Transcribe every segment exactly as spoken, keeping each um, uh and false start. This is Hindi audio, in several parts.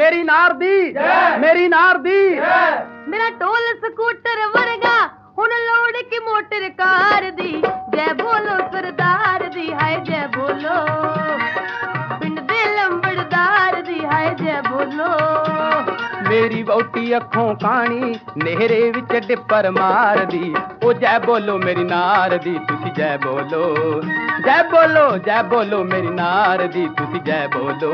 मेरी नार दी, मेरी नार दी। मेरा टोल स्कूटर वर्गा हुन लोड़ की मोटर कार दी। जय बोलो सरदार दी, हाय जय बोलो पिंड दे लंबड़दार दी, हाय जय बोलो। मेरी वोटी अखों कानी नेहरे विच डिपर मार दी। ओ जय बोलो मेरी नार दी, तुसी जय बोलो, जय बोलो जय बोलो मेरी नार दी, तुसी जय बोलो।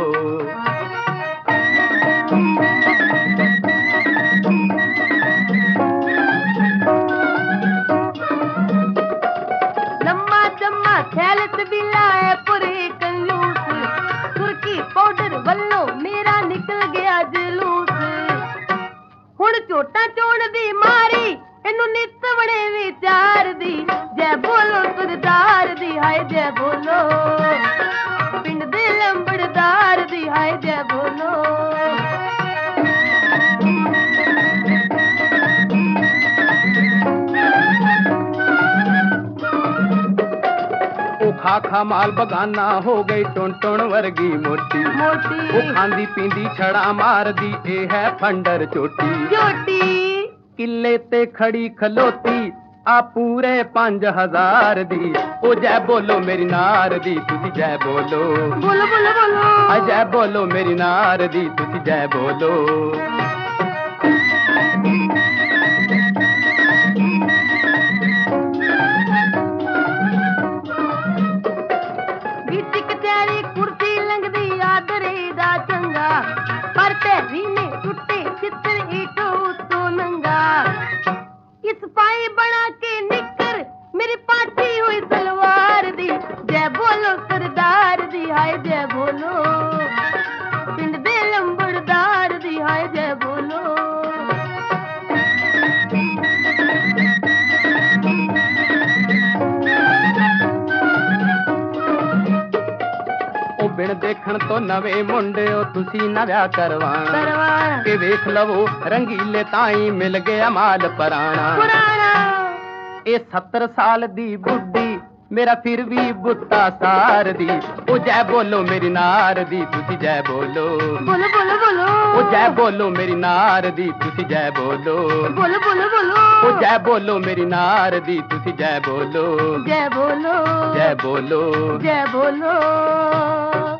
लम्मा जम्मा ख्याल सबीला है पूरे कंजूस, सुर्खी पाउडर वल्लो मेरा निकल गया जलूस। हुण चोटा चोण दी मारी इनू नित बड़े विचार दी। जय बोलो सरदार दी, हाय जय बोलो पिंड दे लंबड़दार दी, हाय जय बोलो। ओ खा खा माल बगाना हो गई टुन टुन वर्गी मोटी मोटी। ओ खांदी पींदी छड़ा मार दी, ए है फंडर चोटी चोटी। किले ते खड़ी खलोती आ पूरे पांच हजार दी। ओ जय बोलो मेरी नार दी, तुसी जय बोलो, बोलो बोलो बोलो। आ जय बोलो मेरी नार दी, तुसी जय बोलो। विच कचहरी कुर्सी लंघदी आदरे दा चंगा, पर पैरी ने टुटे चित्र ईटो तो नंगा। इस पाई बना के निकर मेरी पाटी हुई सलवार दी। जय बोलो सरदार दी, हाय जय बोलो पिंड दे लंबड़दार दी, हाय जय बोलो। ओ बिन देखण तो नवे मुंडे ओ तुसी ना व्याह करवाना, करवाना। के वेख लवो रंगीले ताई मिल गया माल पराना। पुराना। ए सत्तर साल दी बुड्ढी मेरा फिर भी बुत्ता सार दी। ओ जय बोलो मेरी नार दी, तुसी जय बोलो, बोलो बोलो बोलो। ओ जय बोलो मेरी नार दी, तुसी जय बोलो, बोलो बोलो बोलो। ओ जय बोलो मेरी नार दी, तुसी जय बोलो, जय बोलो जय बोलो। जय बोलो।